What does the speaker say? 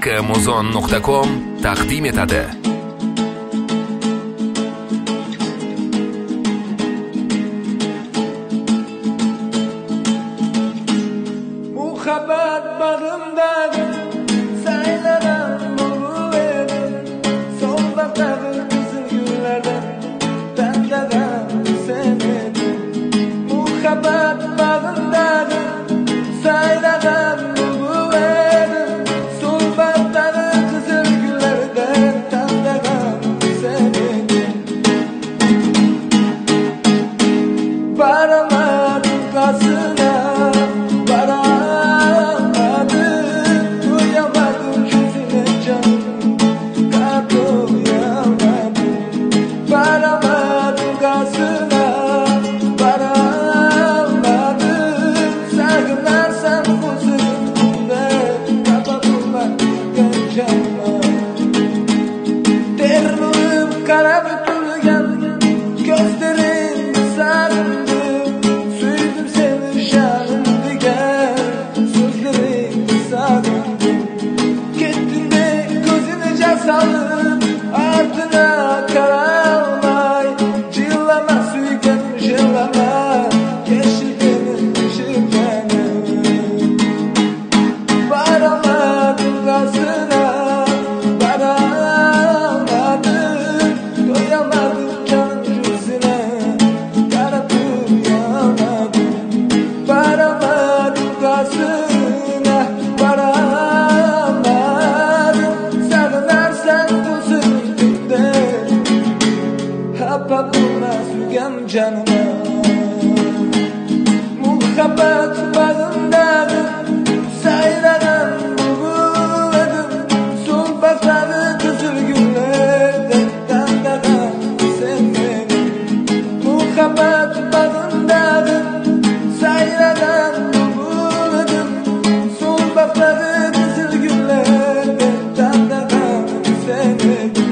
muzon.com taqdim etadi. Muhabbat bag'rimdagi saylanan buluv edim, so'lbaqdagi qizil gullardan tanlagan sen edin. Muhabbat bag'rimdagi saylanan buluv edim, so'lbaqdagi qizil gullardan tanlagan sen edin. Baramadım qasına, qarab turgan gözlerin sarıldı, süydüm seni şahım degan sözlerin sarıldı. Kettin de gözüne jas alıp ardına qaralmay, jillama suygan jillama keşifenin şirkeni. Baramadım qasına, canıma. Muhabbat bağındadır, saylanan buluvedim, so'lbaqdagi qizil gullardan tanlagan sen meni. Muhabbat bağındadır, saylanan buluvedim, so'lbaqdagi qizil gullardan tanlagan sen meni.